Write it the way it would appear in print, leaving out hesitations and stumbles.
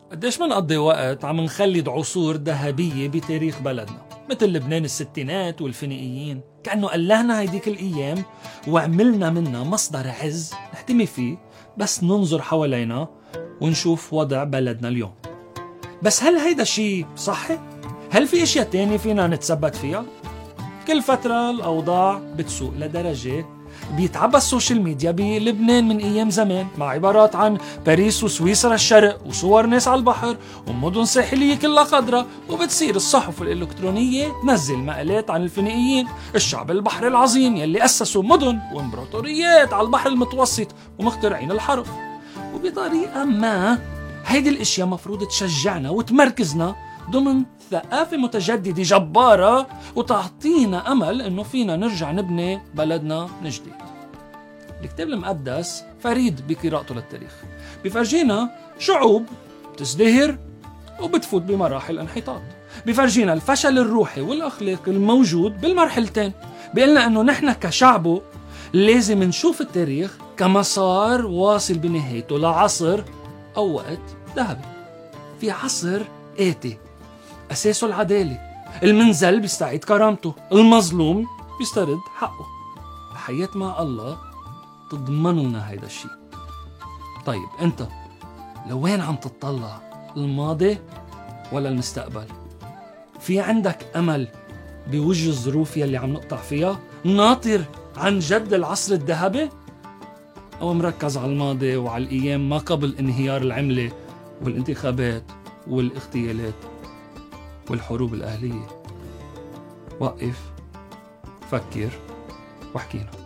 قديش منقضي وقت عم نخلد عصور ذهبية بتاريخ بلدنا، مثل لبنان الستينات والفينيقيين، كأنه قلهنا هيديك الأيام وعملنا منها مصدر عز نحتمي فيه بس ننظر حوالينا ونشوف وضع بلدنا اليوم. بس هل هيدا شيء صحي؟ هل في اشياء تانية فينا نتثبت فيها؟ كل فترة الأوضاع بتسوق لدرجة بيتعبى السوشيال ميديا بلبنان من أيام زمان مع عبارات عن باريس وسويسرا الشرق وصور ناس على البحر ومدن ساحلية كلها خضرة، وبتصير الصحف الإلكترونية تنزل مقالات عن الفينيقيين، الشعب البحر العظيم يلي أسسوا مدن وامبراطوريات على البحر المتوسط ومخترعين الحرب. وبطريقة ما هيدي الاشياء مفروض تشجعنا وتمركزنا ضمن ثقافة متجددة جبارة وتعطينا أمل إنه فينا نرجع نبني بلدنا من جديد. الكتاب المقدس فريد بقراءته للتاريخ، بيفرجينا شعوب بتزدهر وبتفوت بمراحل انحطاط، بيفرجينا الفشل الروحي والأخلاقي الموجود بالمرحلتين، بيقلنا إنه نحن كشعبه لازم نشوف التاريخ كمسار واصل بنهايته لعصر أو وقت ذهبي. في عصر آتي أساسه العدالة، المنزل بيستعيد كرامته، المظلوم بيسترد حقه. الحياة مع الله تضمن لنا هيدا الشيء. طيب أنت لوين عم تطلع؟ الماضي ولا المستقبل؟ في عندك أمل بوجه الظروف يلي عم نقطع فيها؟ ناطر عن جد العصر الذهبي؟ أو مركز على الماضي وعلى الأيام ما قبل انهيار العملة والانتخابات والاغتيالات والحروب الأهلية؟ وقف، فكر، واحكينا.